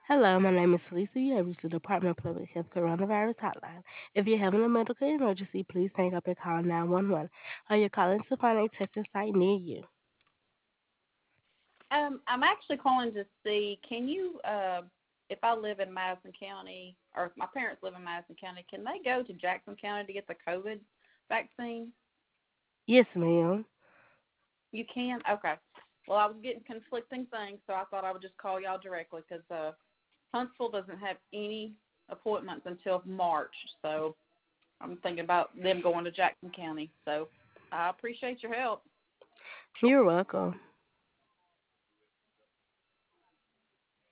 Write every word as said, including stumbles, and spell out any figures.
Hello, my name is Felicia. You have reached the Department of Public Health Coronavirus Hotline. If you're having a medical emergency, please hang up and call nine one one. Or you're calling to find a testing site near you. Um, I'm actually calling to see, can you, uh, if I live in Madison County, or if my parents live in Madison County, can they go to Jackson County to get the COVID vaccine? Yes, ma'am. You can? Okay. Well, I was getting conflicting things, so I thought I would just call y'all directly because uh, Huntsville doesn't have any appointments until March, so I'm thinking about them going to Jackson County. So I appreciate your help. You're welcome.